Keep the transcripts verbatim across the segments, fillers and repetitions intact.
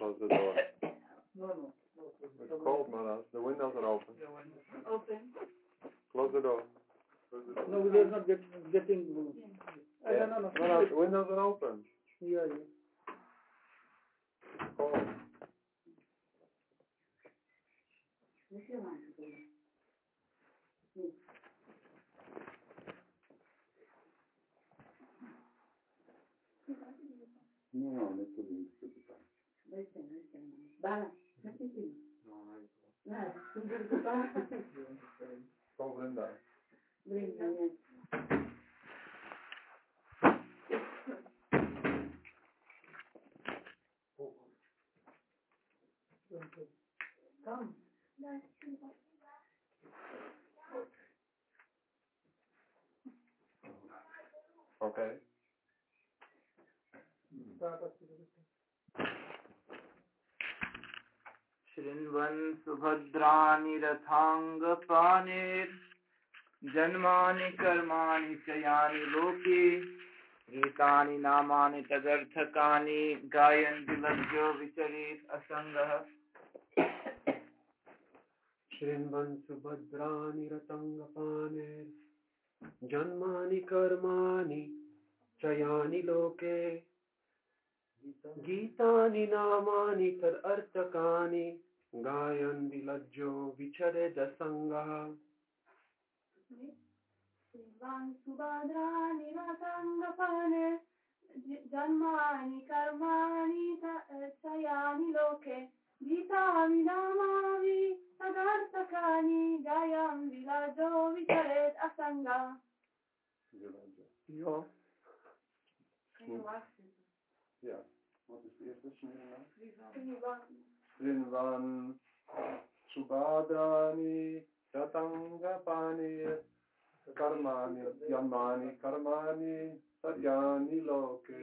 close the door. No, no. It's cold, Maharaj. The windows are open. Open. Close the door. No, we are not get, getting... Yeah. No, no, no. No, no, the windows are open. Yeah, yeah. It's cold. No, no, let's do it. Call Linda. Linda, yes. Come. Okay. शृण्वन् सुभद्राणि रथाङ्गपाणिर् जन्मानि कर्माणि च यानि लोके गीतानि नामानि तदर्थकानि गायन् विलज्जो विचरेत् असङ्गः शृण्वन् सुभद्राणि रथाङ्गपाणिर् जन्मानि कर्माणि च यानि लोके गीतानि नामानि तदर्थकानि गायन् विलज्जो विचरेदसङ्गः शृण्वन् सुभद्राणि रथाङ्गपाणिर् जन्मानि कर्माणि च यानि लोके गीतानि नामानि तदर्थकानि गायन् विलज्जो विचरेत् असङ्गः. Yeah. Yeah. What is the eerste Shrinvan? Shrinvan Subhadrani Ratangapani Karmani Yamani Karmani Satyani Loke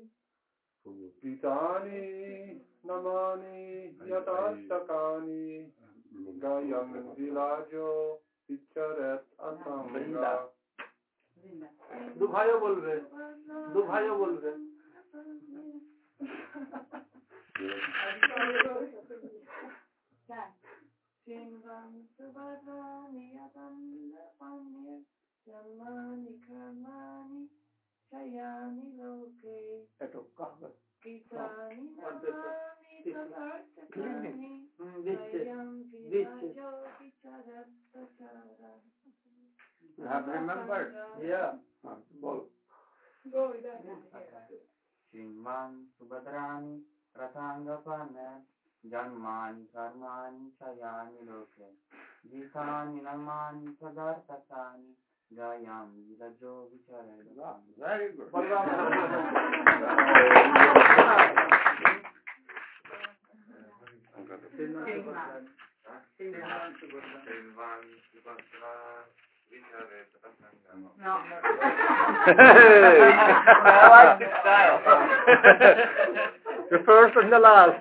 Gitani Namani Yatastakani Gayam Vilajo Vicharet Asanga. दो भाइयों बोल रहे दो भाइयों बोल रहे Shrinvan Subhadrani Ratangapani Jannani Karmani Chayani Loke Gitani Namani Tadartakani Gayam Vilajo Vicharat Asanga. You have remembered? Yeah. Bol. Go with that. Shriman Subhadrani Rathangapana Janmani Karmani Chayani Loke Gitani Namani Sadartakani Gayam Vilajo Vichareda. Very good. No. I like the style. The first and the last.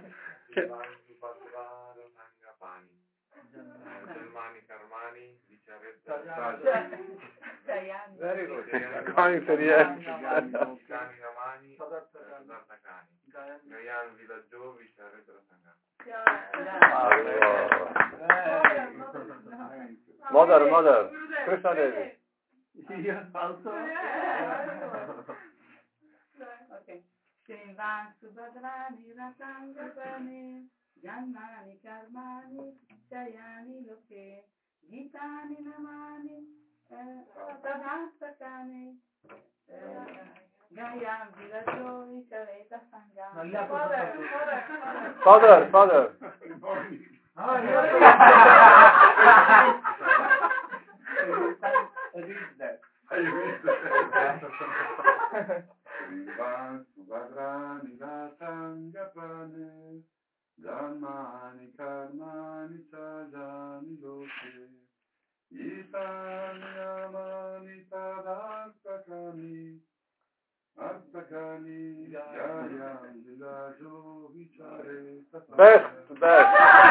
Very good. Going to the end. Mother, mother, Krishna Devi. Yes, also. Okay. Shrinvan Subhadrani Ratangapani Jannani Karmani Chayani Loke Gitani Namani Tadastakani Gayam Vilajo Vicharet Asanga. Father, father. Read that. Shrivan Subhadrani Ratangapani Janmani Karmani Chayani Loke Gitani Namani Tadartakani Artakani Gayam Vilajo Vicharet Asanga. Best, best.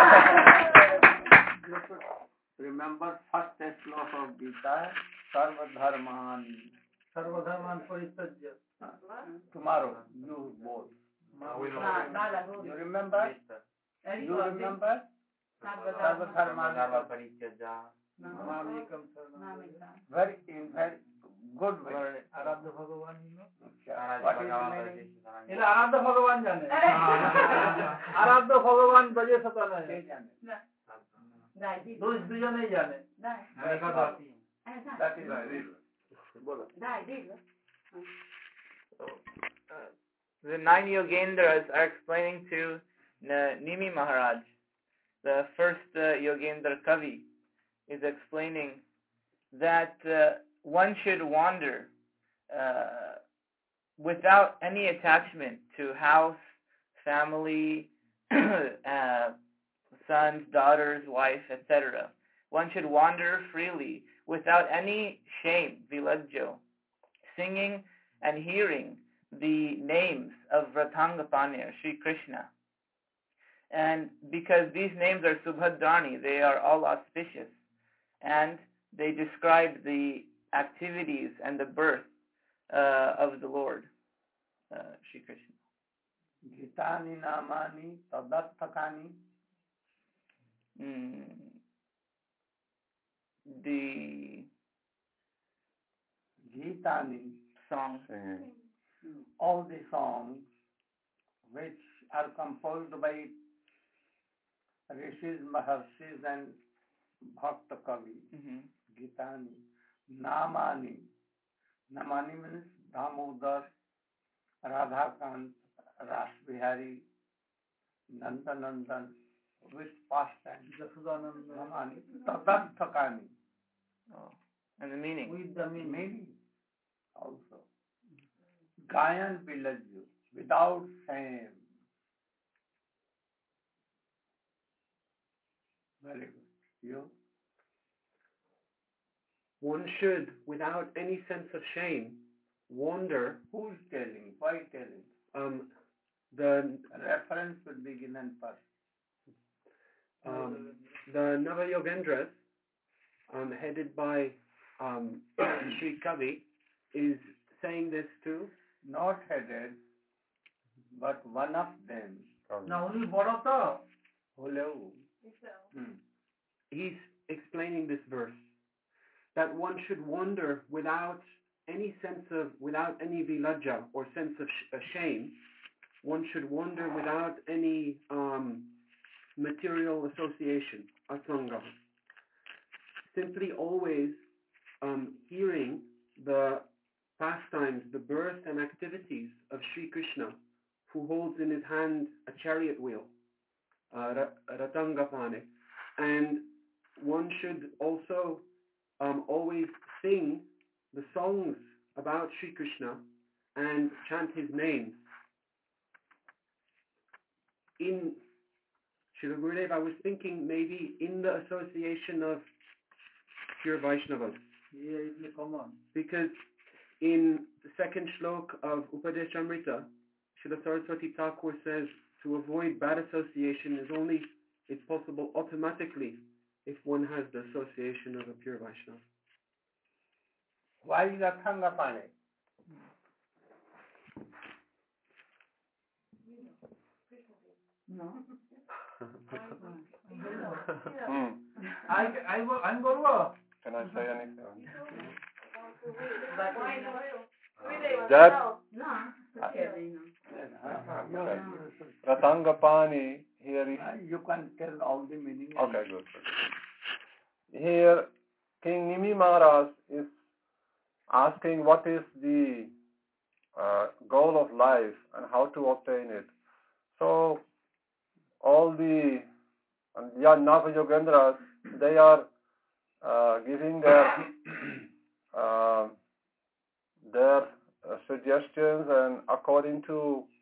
Remember first sloka of Gita, Sarva Dharman. सर्वधर्मान परित्यज्य. Tomorrow, you both. We know. Ma- Bala Guru. You remember? Eh, You ricordi? remember? Sarvadharma. Sarvadharma. No. Mamikam Mamika. Very, in very good way. আরাধ্য ভগবান What is the meaning? এটা আরাধ্য ভগবান জানে আরাধ্য ভগবান ব্রজে সতা নয় কে জানে? Dai, dillo. দুই দুজনেই জানে Dai. Eh, dai. That is right. Dai, dillo. So, uh, the nine Yogendras are explaining to N- Nimi Maharaj. The first uh, Yogendra Kavi is explaining that uh, one should wander uh, without any attachment to house, family, uh, sons, daughters, wife, et cetera. One should wander freely without any shame, vilajjo, singing and hearing the names of Ratangapanir, Sri Krishna. And because these names are Subhadrani, they are all auspicious, and they describe the activities and the birth uh, of the Lord, uh, Sri Krishna. Gitani namani tadatthakani. Mm. The Gitani, song. Singing. all the songs which are composed by rishis, maharshis and bhakta kavi. Mm-hmm. Gitani, namani. Namani means Damodar, Radhakant, Rasbihari, Nandanandan, with past tense. Yashodanand Namani, tadatthakani. Oh. And the meaning. with the meaning Meaning also. Gayan Bilaju, without shame. Very good. You? One should, without any sense of shame, wander. Who's telling? Why telling? Um, the Reference should be given first. um, the Navayogendras, um, headed by um, Sri Kavi, is saying this too. Not headed, but one of them. না উনি বড় তো Hello. Hmm. He's explaining this verse, that one should wander without any sense of, without any vilaja or sense of sh- uh, shame. One should wander without any um, material association, asanga. Simply always um, hearing the pastimes, the birth and activities of Sri Krishna, who holds in his hand a chariot wheel, uh, Ratangapane, and one should also um, always sing the songs about Sri Krishna and chant his name. In Srila Gurudev, I was thinking maybe in the association of pure Vaishnavas, ইয়ে is common because in the second shlok of Upadeshamrita, Srila Saraswati Thakur says to avoid bad association is only, it's possible automatically if one has the association of a pure Vaishnava. Why Rathangapane? No. Hmm. I I আমি বলবো Can I say anything? But why not? That No, perché lei no? Ratangapani here is Uh, You can tell all the meaning. okay. Good. good. Here, King Nimi Maharaj is asking what is the uh, goal of life and how to obtain it. So all the uh, yeah, Nava Yogendras, they are uh, giving their uh, their uh, suggestions, and according to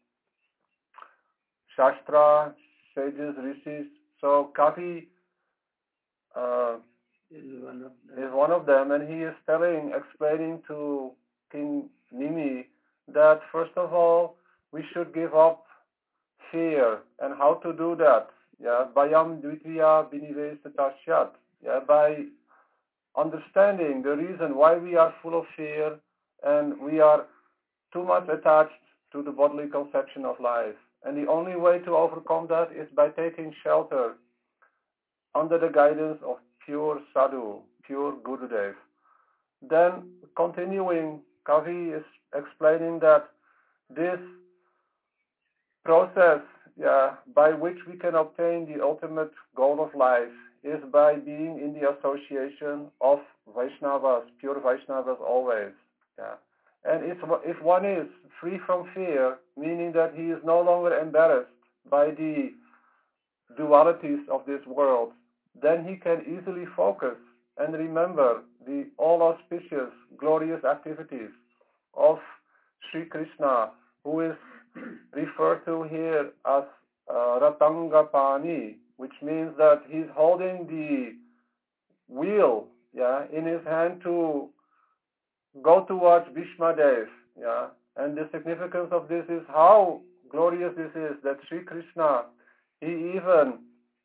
Shastra, sages, rishis. So Kavi uh, Is one of them. is one of them, and he is telling, explaining to King Nimi that first of all we should give up fear, and how to do that. Yeah, Bayam Dvitiya Binivesatashyat. Yeah, by understanding the reason why we are full of fear and we are too much attached to the bodily conception of life. And the only way to overcome that is by taking shelter under the guidance of pure sadhu, pure Gurudev. Then, continuing, Kavi is explaining that this process, yeah, by which we can obtain the ultimate goal of life is by being in the association of Vaishnavas, pure Vaishnavas always. Yeah. And if, if one is free from fear, meaning that he is no longer embarrassed by the dualities of this world, then he can easily focus and remember the all-auspicious, glorious activities of Sri Krishna, who is referred to here as uh, Ratangapani, which means that he's holding the wheel, yeah, in his hand to go towards Bhishmadev, yeah. And the significance of this is how glorious this is, that Sri Krishna, he even,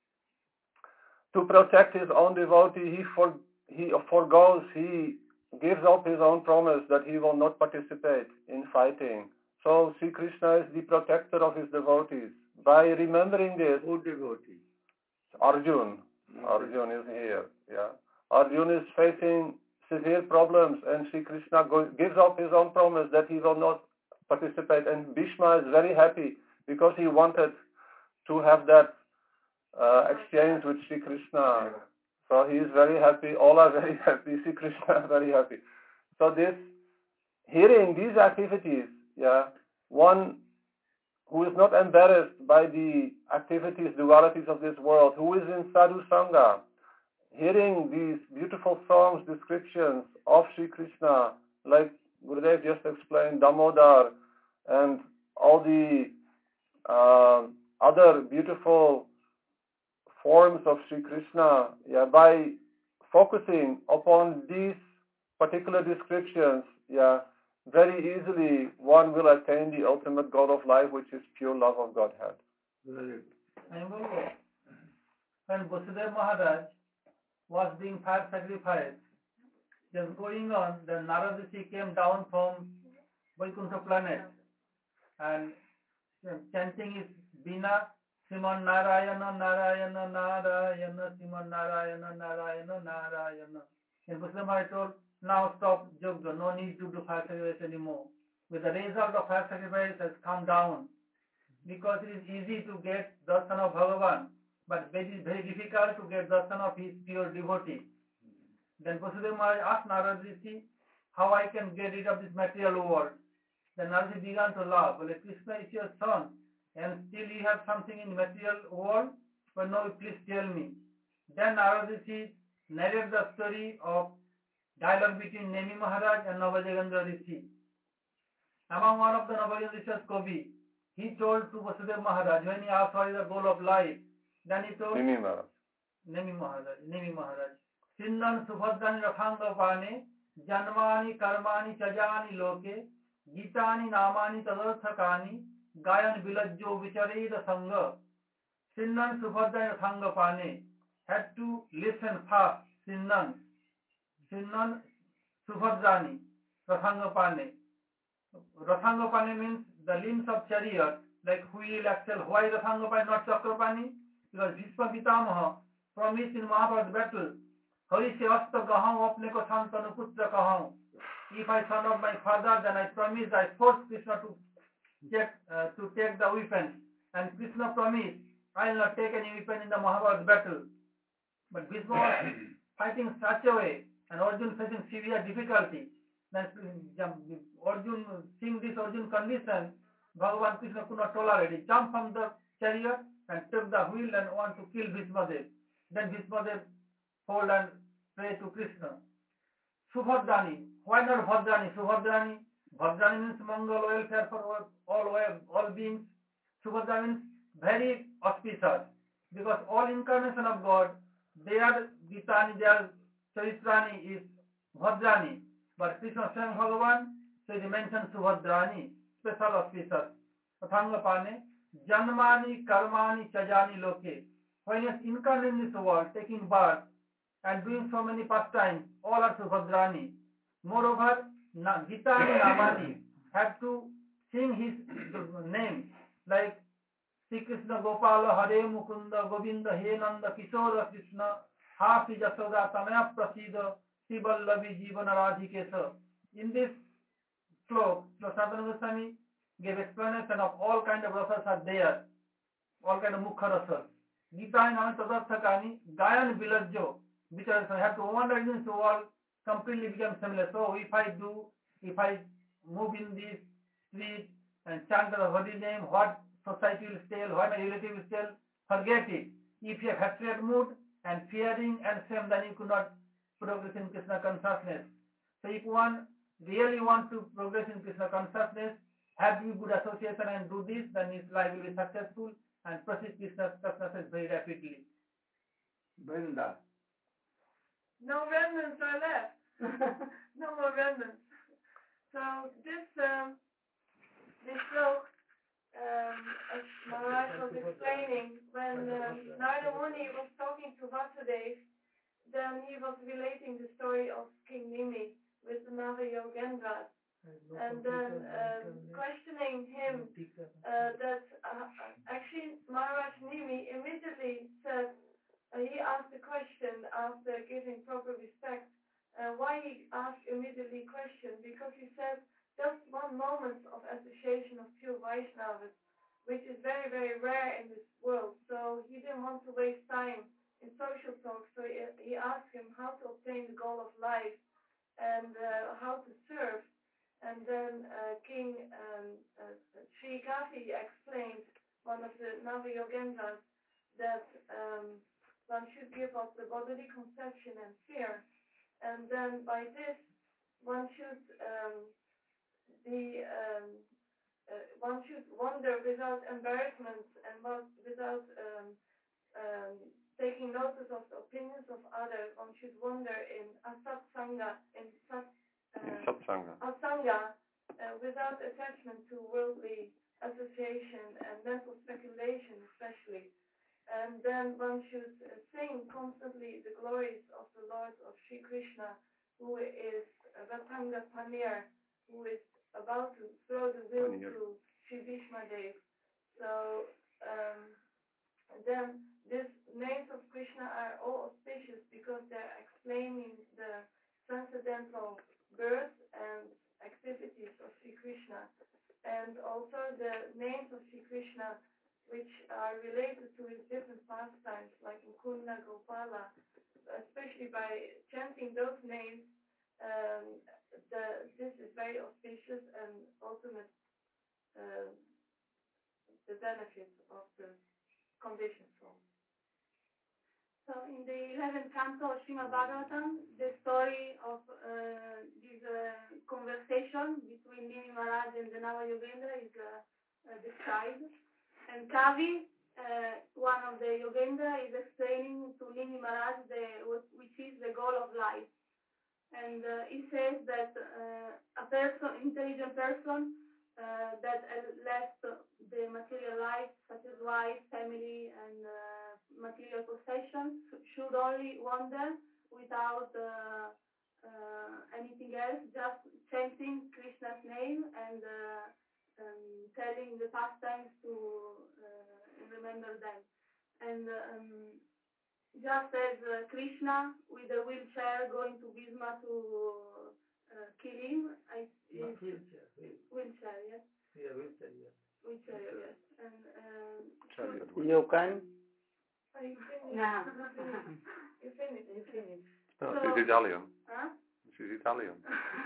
to protect his own devotee, he for, he forgoes, he gives up his own promise that he will not participate in fighting. So Sri Krishna is the protector of his devotees. By remembering this, Who devotee? Arjun, Arjun is here, yeah. Arjun is facing severe problems, and Sri Krishna go, gives up his own promise that he will not participate. And Bhishma is very happy because he wanted to have that uh, exchange with Sri Krishna. So he is very happy. All are very happy. Sri Krishna is very happy. So this, hearing these activities, yeah, one who is not embarrassed by the activities, dualities of this world, who is in sadhu sangha, hearing these beautiful songs, descriptions of Sri Krishna, like Gurudev just explained, Damodar, and all the uh, other beautiful forms of Sri Krishna, yeah, by focusing upon these particular descriptions, yeah, very easily one will attain the ultimate goal of life, which is pure love of Godhead. When Vasudev Maharaj was being fire sacrificed, just going on, the Narad Rishi came down from Vaikuntha planet and chanting his Bina, Siman Narayana, Narayana, Narayana, Siman Narayana, Narayana, Narayana. And Vasudev Maharaj told, now stop Yogya, no need to do fire sacrifice anymore. With the result of fire sacrifice has come down, because it is easy to get darshan of Bhagavan, but very, very difficult to get darshan of his pure devotee. Then Vasudev Maharaj asked Narad Rishi, how I can get rid of this material world. Then Narad Rishi began to laugh. Well, Krishna is your son, and still you have something in material world? But no, please tell me. Then Narad Rishi narrated the story of dialogue between Nemi Maharaj and Navajagendra Rishi. Among one of the Navajagendra Rishi's Kavi, he told to Vasudev Maharaj, when he asked what is the goal of life, then he told Nemi Maharaj. Nemi Maharaj, Nemi Maharaj. Sinnan Subhadrani Rathanga Pane, Janmani Karmani Chajani Loke, Gitani Namani Tadarthakani, Gayan Vilajjo Vichareda Sangha. Sinnan Subhadrani Rathanga Pane had to listen fast. Sinnan. Sinnan Subhadrani Rathanga Pane. Rathanga Pane means the limbs of chariot, like wheel, axle. Why Rathanga Pane, not Chakrapani? Because Bhishma Pitamaha promised in Mahabharata battle, Hari se asta gahau apne ko santanu putra kahau. If I son of my father, then I promise, I force Krishna to take, uh, to take the weapon. And Krishna promised, I will not take any weapon in the Mahabharata battle. But Bhishma was fighting such a way, and Arjun facing severe difficulty. Then Arjun, seeing this Arjun condition, Bhagavan Krishna could not tolerate it. He jumped from the chariot and took the wheel and want to kill Bhishmadev. Then Bhishmadev hold and pray to Krishna. Subhadrani. Why not Bhadrani? Subhadrani. Bhadrani means Mangal, welfare for all, all, all beings. Subhadra means very auspicious. Because all incarnation of God, their Gitani, their Charitrani is Bhadrani. But Krishna Swam Bhagavan, so he mentions Subhadrani, special auspicious. Pathangapane, Janmani, Karmani, Chajani Loke. When he is incarnate in this world, taking birth and doing so many pastimes, all are Subhadrani. Moreover, Gitani Namani have to sing his name, like Sri Krishna Gopala Hare Mukunda Govinda He Nanda Kishora Krishna Hasi Jasoda Tamaya Prasida Sivallavi Jivana Radhikesa. In this slok, Sanatana Goswami gave explanation of all kind of rasas are there, all kind of mukha rasas. Gita and Tadarthakani, Gayan Vilajjo, which I have to wander in this world, completely become similar. So if I do, if I move in this street and chant the holy name, what society will tell, what my relative will tell, forget it. If you have hatred mood and fearing and shame, then you could not progress in Krishna consciousness. So if one really want to progress in Krishna consciousness, have you good association and do this, then his life will be successful and proceed Krishna consciousness very rapidly. Brenda. No remnants are left. No more remnants. So this um, this book, um, as Maharaj was explaining, when um, Narada Muni was talking to Vasudeva, then he was relating the story of King Nimi with the Nava Yogendras, and then um, questioning him uh, that uh, actually Maharaj Nimi immediately said, uh, he asked the question after giving proper respect. Uh, why he asked immediately question? Because he said just one moment of association of pure Vaishnavas, which is very, very rare in this world. So he didn't want to waste time in social talk. So he, he asked him how to obtain the goal of life and uh, how to serve. And then uh, King um, uh, Sri Kavi explained, one of the Nava Yogendras, that um, one should give up the bodily conception and fear. And then by this, one should um, be, um, uh, one should wander without embarrassment and without um, um, taking notice of the opinions of others. One should wander in asat sangha, in sat, uh, Satsanga. asanga, uh, without attachment to worldly association and mental speculation, especially. And then one should uh, sing constantly the glories of the Lord of Sri Krishna, who is Ratanga Panir, who is about to throw the will Panir. to Sri Bhishmadev. So um, then these names of Krishna are all auspicious because they're explaining the transcendental birth and activities of Sri Krishna. And also the names of Sri Krishna, which are related to his different pastimes, like Mukunda, Gopala, especially by chanting those names, um, the, this is very auspicious and ultimate uh, the benefit of the conditioned soul. So in the eleventh canto of Srimad Bhagavatam, the story of uh, this uh, conversation between Nimi Maharaj and the Nava Yogendra is uh, uh, described. And Kavi, uh, one of the Yogendra, is explaining to Nimi Maharaj the, which is the goal of life. And uh, he says that uh, a person, intelligent person uh, that has left the material life, such as wife, family, and uh, material possessions, should only wander without uh, uh, anything else, just chanting Krishna's name and uh, Um, telling the pastimes to uh, remember them. And um, just as uh, Krishna with a wheelchair going to Bhisma to uh, kill him, I, Not wheelchair, wheel. wheelchair, yes? Yeah, wheelchair, yes. Wheelchair, yes. And um, Chariot. You can? are you finished? No. You finished? You finish. No, So- she's Italian. Huh? She's Italian.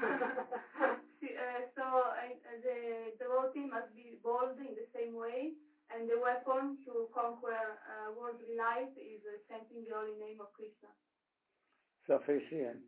See, uh, so uh, the devotee must be bold in the same way, and the weapon to conquer uh, worldly life is uh, chanting the holy name of Krishna. Sufficient.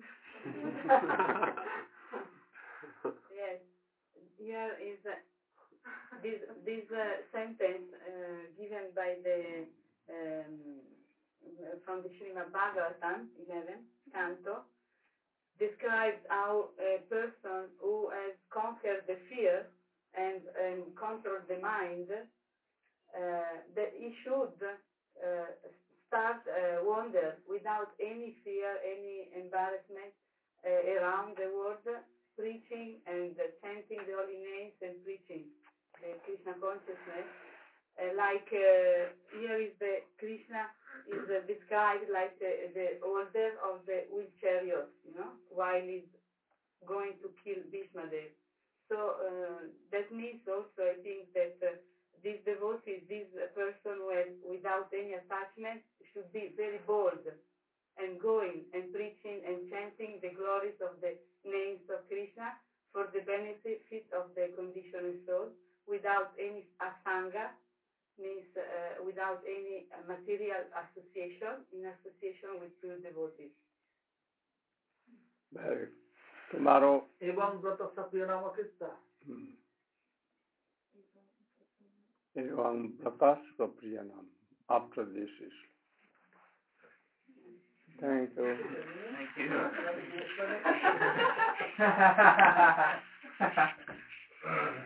Yes, here is uh, this this uh, sentence uh, given by the um, from the Srimad Bhagavatam eleven canto describes how a person who has conquered the fear and, and controlled the mind, uh, that he should uh, start uh, wander without any fear, any embarrassment uh, around the world, preaching and uh, chanting the holy names and preaching the Krishna consciousness. uh, like uh, here is the Krishna is uh, described like the, the order of the wheel chariot, you know, while he's going to kill Bhishmadev. So uh, that means also, I think that uh, this devotee, this person who has, without any attachment, should be very bold and going and preaching and chanting the glories of the names of Krishna for the benefit of the conditioned soul, without any asanga, means uh, without any uh, material association, in association with pure devotees. Very. Tomorrow. Evam Vrata Sapya Namakritta. Evam Vrata Sapriyanam. After this is. Thank you. Thank you.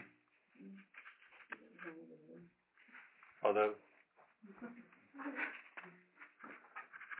Although